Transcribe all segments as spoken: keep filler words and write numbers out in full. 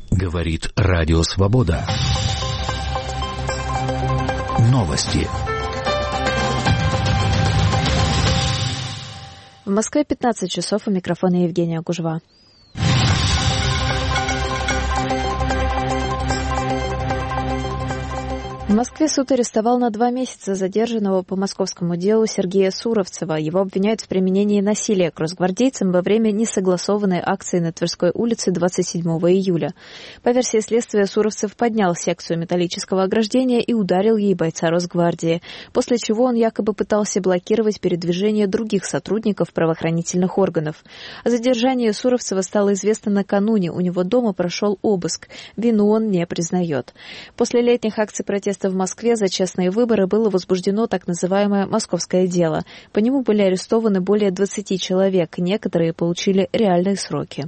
Говорит Радио Свобода. Новости. В Москве пятнадцать часов, у микрофона Евгения Гужва. В Москве суд арестовал на два месяца задержанного по московскому делу Сергея Суровцева. Его обвиняют в применении насилия к росгвардейцам во время несогласованной акции на Тверской улице двадцать седьмого июля. По версии следствия, Суровцев поднял секцию металлического ограждения и ударил ей бойца Росгвардии, после чего он якобы пытался блокировать передвижение других сотрудников правоохранительных органов. О задержании Суровцева стало известно накануне. У него дома прошел обыск. Вину он не признает. После летних акций протеста в Москве за честные выборы было возбуждено так называемое «московское дело». По нему были арестованы более двадцати человек, некоторые получили реальные сроки.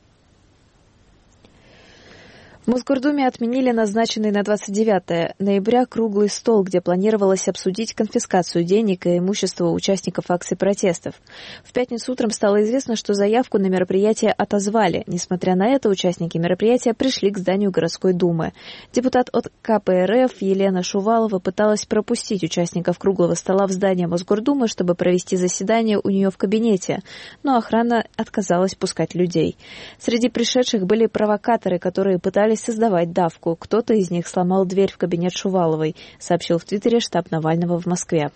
В Мосгордуме отменили назначенный на двадцать девятое ноября круглый стол, где планировалось обсудить конфискацию денег и имущества участников акций протестов. В пятницу утром стало известно, что заявку на мероприятие отозвали. Несмотря на это, участники мероприятия пришли к зданию городской думы. Депутат от ка пэ эр эф Елена Шувалова пыталась пропустить участников круглого стола в здание Мосгордумы, чтобы провести заседание у нее в кабинете, но охрана отказалась пускать людей. Среди пришедших были провокаторы, которые пытались создавать давку. Кто-то из них сломал дверь в кабинет Шуваловой, сообщил в Твиттере штаб Навального в Москве.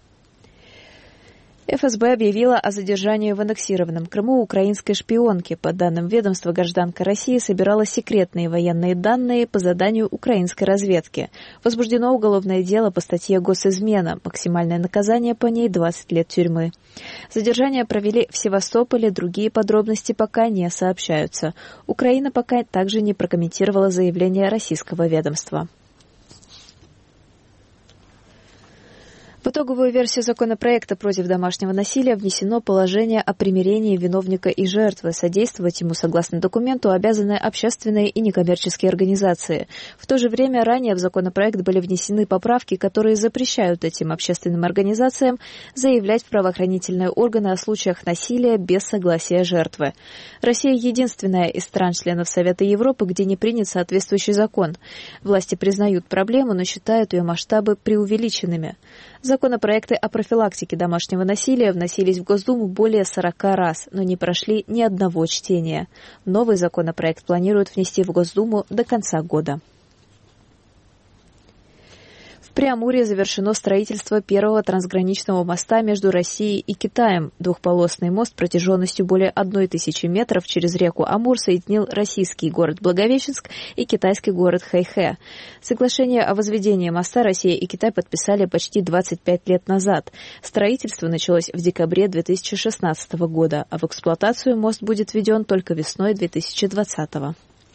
эф эс бэ объявила о задержании в аннексированном Крыму украинской шпионки. По данным ведомства, гражданка России собирала секретные военные данные по заданию украинской разведки. Возбуждено уголовное дело по статье «Госизмена». Максимальное наказание по ней – двадцать лет тюрьмы. Задержание провели в Севастополе, другие подробности пока не сообщаются. Украина пока также не прокомментировала заявление российского ведомства. В итоговую версию законопроекта против домашнего насилия внесено положение о примирении виновника и жертвы. Содействовать ему, согласно документу, обязаны общественные и некоммерческие организации. В то же время ранее в законопроект были внесены поправки, которые запрещают этим общественным организациям заявлять в правоохранительные органы о случаях насилия без согласия жертвы. Россия единственная из стран-членов Совета Европы, где не принят соответствующий закон. Власти признают проблему, но считают ее масштабы преувеличенными. Законопроекты о профилактике домашнего насилия вносились в Госдуму более сорока раз, но не прошли ни одного чтения. Новый законопроект планируют внести в Госдуму до конца года. В Преамурье завершено строительство первого трансграничного моста между Россией и Китаем. Двухполосный мост протяженностью более одной тысячи метров через реку Амур соединил российский город Благовещенск и китайский город Хэйхэ. Соглашение о возведении моста Россия и Китай подписали почти двадцать пять лет назад. Строительство началось в декабре две тысячи шестнадцатого года, а в эксплуатацию мост будет введен только весной две тысячи двадцатого.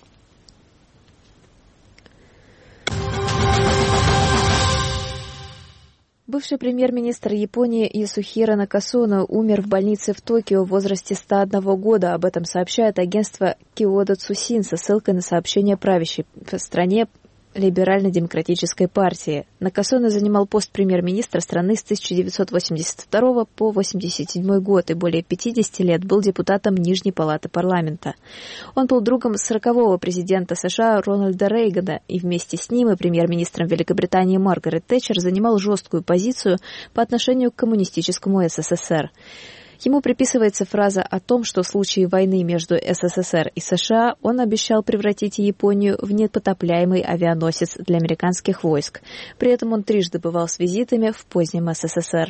Бывший премьер-министр Японии Ясухиро Накасуна умер в больнице в Токио в возрасте ста одного года. Об этом сообщает агентство Киодо Цусин со ссылкой на сообщение правящей в стране Либерально-демократической партии. Накасуна занимал пост премьер-министра страны с тысяча девятьсот восемьдесят второго по восемьдесят седьмой год и более пятидесяти лет был депутатом Нижней палаты парламента. Он был другом сорокового президента США Рональда Рейгана и вместе с ним и премьер-министром Великобритании Маргарет Тэтчер занимал жесткую позицию по отношению к коммунистическому эс эс эс эр. Ему приписывается фраза о том, что в случае войны между эс эс эс эр и США он обещал превратить Японию в непотопляемый авианосец для американских войск. При этом он трижды бывал с визитами в позднем эс эс эс эр.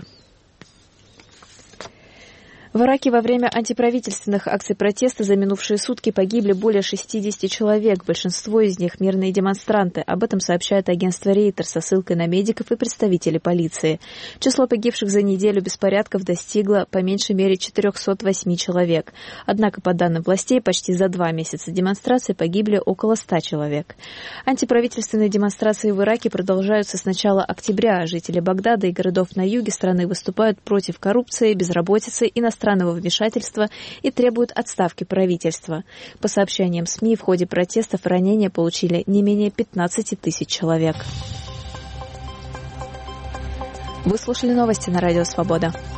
В Ираке во время антиправительственных акций протеста за минувшие сутки погибли более шестидесяти человек, большинство из них мирные демонстранты. Об этом сообщает агентство Рейтер со ссылкой на медиков и представителей полиции. Число погибших за неделю беспорядков достигло по меньшей мере четырехсот восьми человек. Однако, по данным властей, почти за два месяца демонстраций погибли около ста человек. Антиправительственные демонстрации в Ираке продолжаются с начала октября. Жители Багдада и городов на юге страны выступают против коррупции, безработицы и иностранных странного вмешательства и требуют отставки правительства. По сообщениям СМИ, в ходе протестов ранения получили не менее пятнадцати тысяч человек. Вы слушали новости на Радио Свобода.